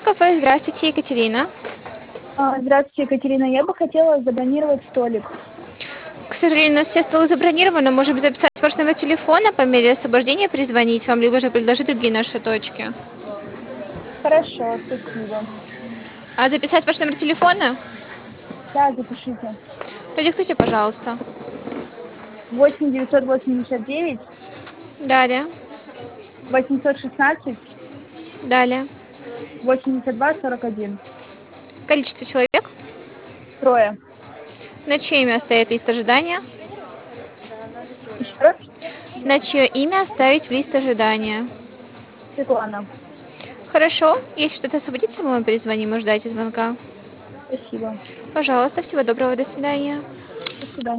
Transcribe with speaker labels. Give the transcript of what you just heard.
Speaker 1: кафе. Здравствуйте, Екатерина.
Speaker 2: Здравствуйте, Екатерина. Я бы хотела забронировать столик.
Speaker 1: К сожалению, у нас все столы забронированы. Можем записать ваш номер телефона, по мере освобождения перезвонить вам, либо же предложить другие наши точки.
Speaker 2: Хорошо, спасибо.
Speaker 1: А записать ваш номер телефона?
Speaker 2: Да, запишите.
Speaker 1: Продиктуйте, пожалуйста.
Speaker 2: 8 989
Speaker 1: Далее.
Speaker 2: 816
Speaker 1: Далее.
Speaker 2: 82 41.
Speaker 1: Количество человек.
Speaker 2: Трое.
Speaker 1: На чье имя стоит лист ожидания?
Speaker 2: Еще раз.
Speaker 1: На чье имя оставить в лист ожидания?
Speaker 2: Светлана.
Speaker 1: Хорошо. Если что-то освободится, мы вам перезвоним и ждайте звонка.
Speaker 2: Спасибо.
Speaker 1: Пожалуйста, всего доброго, до свидания.
Speaker 2: До свидания.